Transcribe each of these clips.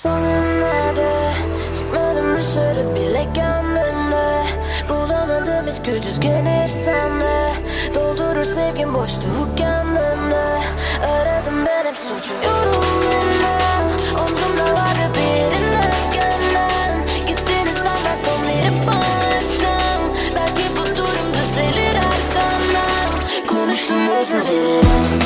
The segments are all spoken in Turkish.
Son günlerde çıkmadım dışarı bile kendimle. Bulamadım hiç gücüz gelirsem de. Doldurur sevgim boşluğu kendimle. Aradım ben hep suçu yorulduğumda. Omzumda vardı birinden gelen. Gittiğini sanmaz son verip bağırsam. Belki bu durum düzelir arkamdan. Konuştum özür dilerim.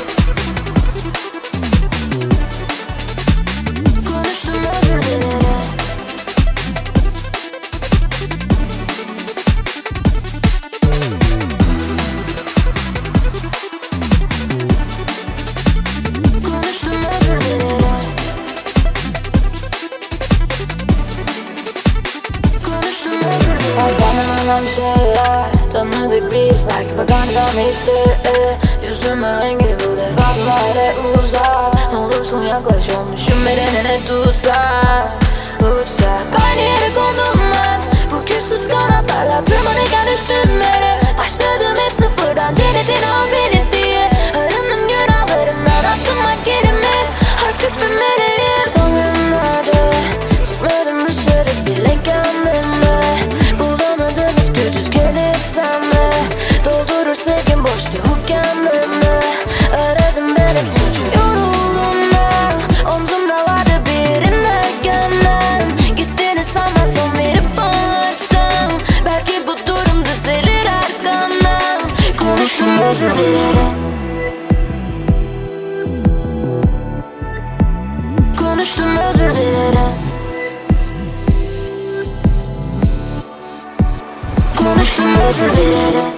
Anlamayan şeyler tanıdık biz, belki bakan gelmiştir. Yüzüme rengi bu defa böyle uzak. Ne olursun yaklaş, olmuşum bedenine tutsak. Uçsak aynı yere kondum ben. Bu küssüz kanatlarla tırmanırken düştüm yere. Başladım hep sıfırdan, cennetin al beni diye. Arındım günahlarımdan, aklıma kelime. Artık bir meleğim. Son günlerde çıkmadım dışarı bile kendimle. Doldurur sevgim boşluğu kendimle. Aradım ben hep suçu yorulduğumda. Omzumda vardı birinden gelen. Gittiğini sanmaz son verip bağırsam. Belki bu durum düzelir arkamdan. Konuştum özür dilerim. Konuştum özür dilerim. Konuştum özür dilerim.